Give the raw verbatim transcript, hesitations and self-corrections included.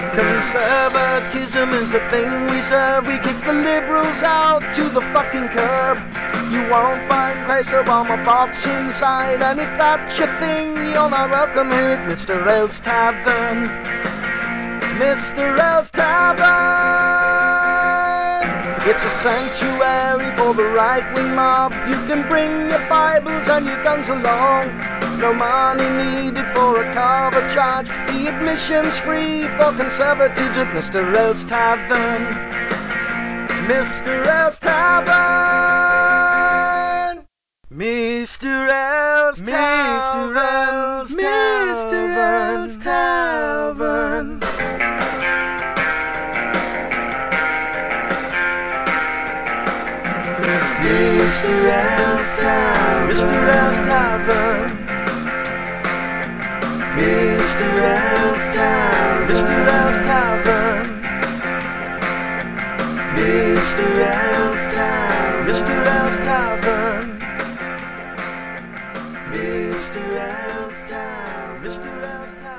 Conservatism is the thing we serve. We kick the liberals out to the fucking curb. You won't find Christ Obama box inside, and if that's your thing, you're not welcome here at Mister L's Tavern. Mister L's Tavern. It's a sanctuary for the right-wing mob. You can bring your Bibles and your guns along. No money needed for a cover charge. The admission's free for conservatives at Mister L's Tavern. Mister L's Tavern. Mister L's Tavern. Mister L's Tavern. Mister L's Tavern. Mister L's Tavern. Mister L's Tavern. Mister L's Tavern. Mister L's Tavern. Mister L's Tavern. Mister L's Tavern. Mister L's Tavern.